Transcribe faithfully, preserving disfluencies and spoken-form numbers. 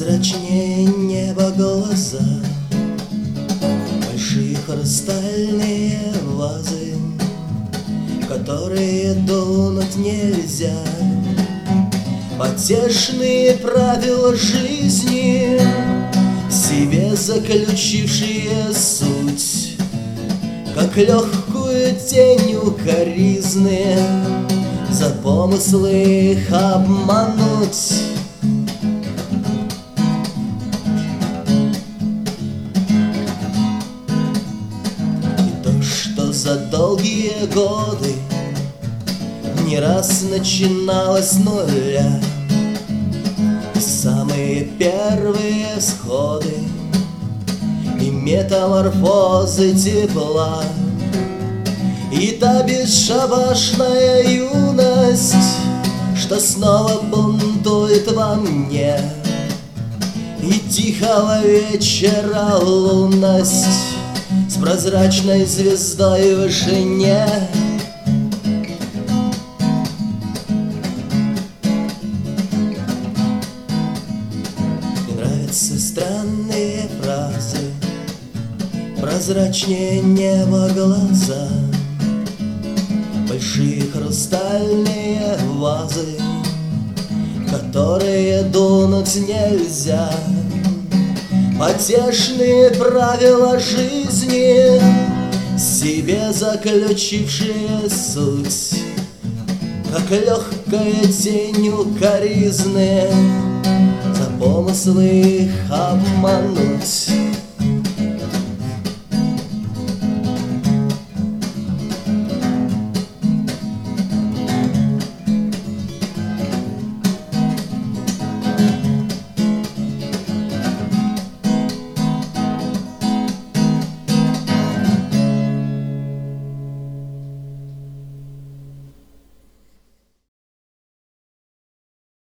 Прозрачнее неба глаза, большие хрустальные вазы, в которые дунуть нельзя. Потешные правила жизни, в себе заключившие суть, как легкую тень укоризны, за помыслы их обмануть. И то, что за долгие годы не раз начиналось с нуля, и самые первые всходы и метаморфозы тепла, и та бесшабашная юность, что снова бунтует во мне, и тихого вечера лунность с прозрачной звездой в вышине. Мне нравятся странные фразы, прозрачнее неба глаза, большие хрустальные вазы, которые дунуть нельзя. Потешные правила жизни, в себе заключившие суть, как легкая тень укоризны, за помыслы их обмануть.